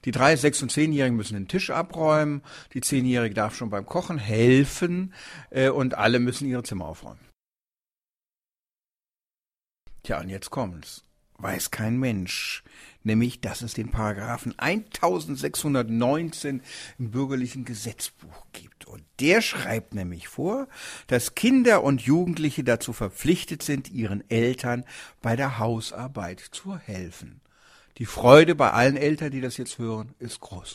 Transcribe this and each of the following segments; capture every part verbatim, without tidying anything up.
Die drei, sechs und zehnjährigen müssen den Tisch abräumen, die zehnjährige darf schon beim Kochen helfen äh, und alle müssen ihre Zimmer aufräumen. Tja, und jetzt kommt's. Weiß kein Mensch, nämlich, dass es den Paragraphen eintausendsechshundertneunzehn im bürgerlichen Gesetzbuch gibt. Und der schreibt nämlich vor, dass Kinder und Jugendliche dazu verpflichtet sind, ihren Eltern bei der Hausarbeit zu helfen. Die Freude bei allen Eltern, die das jetzt hören, ist groß.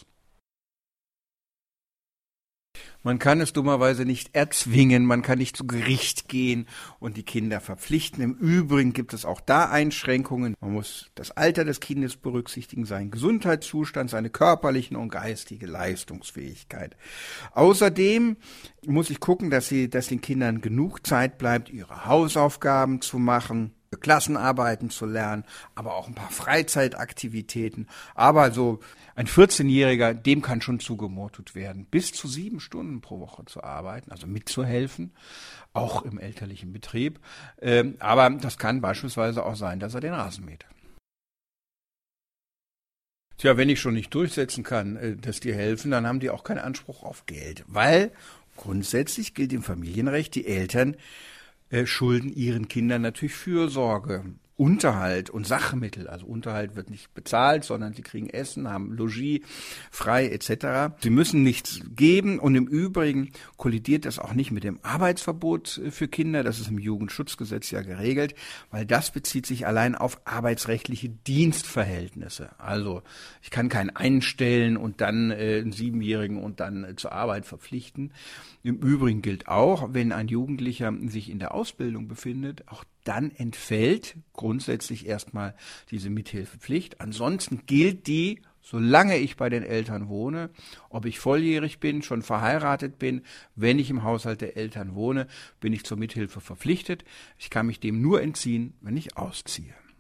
Man kann es dummerweise nicht erzwingen, man kann nicht zu Gericht gehen und die Kinder verpflichten. Im Übrigen gibt es auch da Einschränkungen. Man muss das Alter des Kindes berücksichtigen, seinen Gesundheitszustand, seine körperliche und geistige Leistungsfähigkeit. Außerdem muss ich gucken, dass sie, dass den Kindern genug Zeit bleibt, ihre Hausaufgaben zu machen, Klassenarbeiten zu lernen, aber auch ein paar Freizeitaktivitäten. Aber so ein vierzehnjähriger, dem kann schon zugemutet werden, bis zu sieben Stunden pro Woche zu arbeiten, also mitzuhelfen, auch im elterlichen Betrieb. Ähm, aber das kann beispielsweise auch sein, dass er den Rasen mäht. Tja, wenn ich schon nicht durchsetzen kann, äh, dass die helfen, dann haben die auch keinen Anspruch auf Geld, weil grundsätzlich gilt im Familienrecht, die Eltern Äh, schulden ihren Kindern natürlich Fürsorge, Unterhalt und Sachmittel. Also Unterhalt wird nicht bezahlt, sondern sie kriegen Essen, haben Logis frei et cetera. Sie müssen nichts geben und im Übrigen kollidiert das auch nicht mit dem Arbeitsverbot für Kinder. Das ist im Jugendschutzgesetz ja geregelt, weil das bezieht sich allein auf arbeitsrechtliche Dienstverhältnisse. Also ich kann keinen einstellen und dann äh, einen Siebenjährigen und dann äh, zur Arbeit verpflichten. Im Übrigen gilt auch, wenn ein Jugendlicher sich in der Ausbildung befindet, auch dann entfällt grundsätzlich erstmal diese Mithilfepflicht. Ansonsten gilt die, solange ich bei den Eltern wohne, ob ich volljährig bin, schon verheiratet bin, wenn ich im Haushalt der Eltern wohne, bin ich zur Mithilfe verpflichtet. Ich kann mich dem nur entziehen, wenn ich ausziehe.